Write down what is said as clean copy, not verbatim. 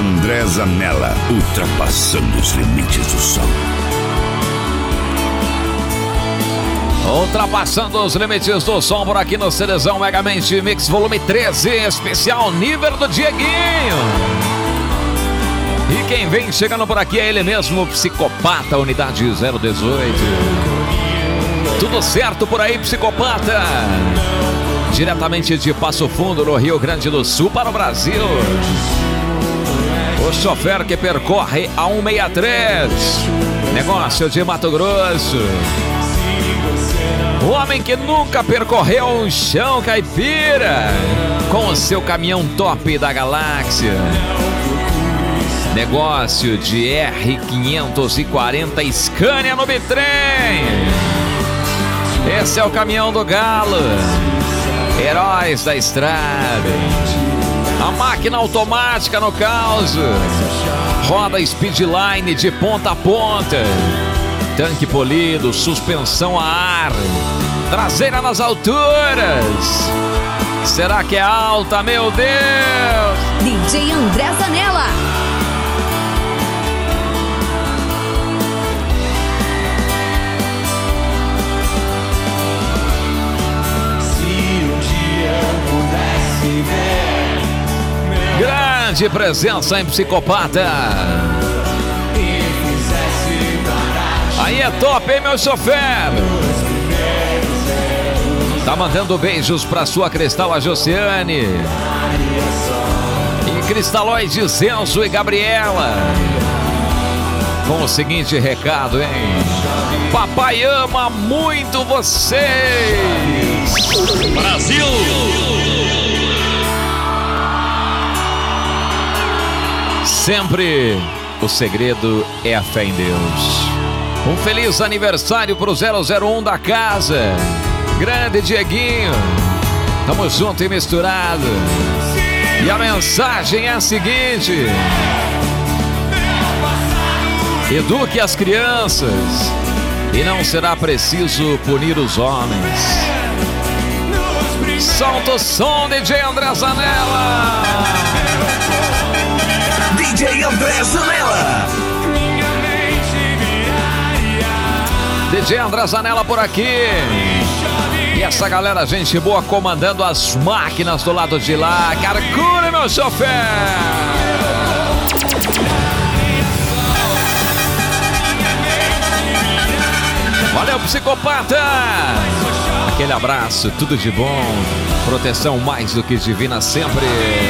André Zanella, ultrapassando os limites do som. Ultrapassando os limites do som por aqui no CDzão Megamente Mix Volume 13, especial nível do Dieguinho. E quem vem chegando por aqui é ele mesmo, o Psicopata, unidade 018. Tudo certo por aí, Psicopata? Diretamente de Passo Fundo, no Rio Grande do Sul, para o Brasil. O chofer que percorre a 163, negócio de Mato Grosso. O homem que nunca percorreu um chão caipira, com o seu caminhão top da galáxia. Negócio de R540 Scania no bitrem. Esse é o caminhão do Galo. Heróis da estrada. A máquina automática no caos. Roda Speedline de ponta a ponta. Tanque polido, suspensão a ar. Traseira nas alturas. Será que é alta, meu Deus? DJ André Zanella. Grande presença em Psicopata. Aí é top, hein, meu chofer? Tá mandando beijos pra sua Cristal, a Josiane. E Cristalóide, Celso e Gabriela. Com o seguinte recado, hein? Papai ama muito vocês. Brasil! Sempre o segredo é a fé em Deus. Um feliz aniversário pro 001 da casa. Grande Dieguinho. Tamo junto e misturado. E a mensagem é a seguinte: eduque as crianças e não será preciso punir os homens. Solta o som, DJ André Zanella. DJ André Zanella. DJ André Zanella por aqui. E essa galera, gente boa, comandando as máquinas do lado de lá. Carcure, meu chofer. Valeu, Psicopata. Aquele abraço, tudo de bom. Proteção mais do que divina sempre.